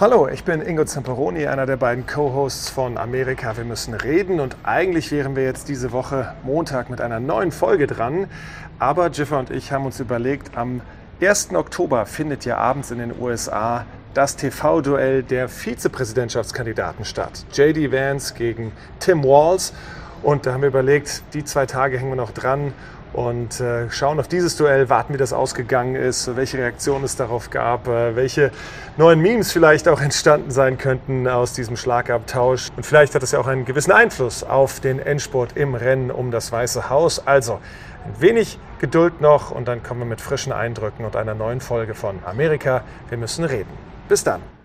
Hallo, ich bin Ingo Zamperoni, einer der beiden Co-Hosts von Amerika, wir müssen reden. Und eigentlich wären wir jetzt diese Woche Montag mit einer neuen Folge dran. Aber Jiffer und ich haben uns überlegt, am 1. Oktober findet ja abends in den USA das TV-Duell der Vizepräsidentschaftskandidaten statt. J.D. Vance gegen Tim Walz. Und da haben wir überlegt, die 2 Tage hängen wir noch dran und schauen auf dieses Duell, warten, wie das ausgegangen ist, welche Reaktionen es darauf gab, welche neuen Memes vielleicht auch entstanden sein könnten aus diesem Schlagabtausch. Und vielleicht hat es ja auch einen gewissen Einfluss auf den Endspurt im Rennen um das Weiße Haus. Also ein wenig Geduld noch und dann kommen wir mit frischen Eindrücken und einer neuen Folge von Amerika, wir müssen reden. Bis dann.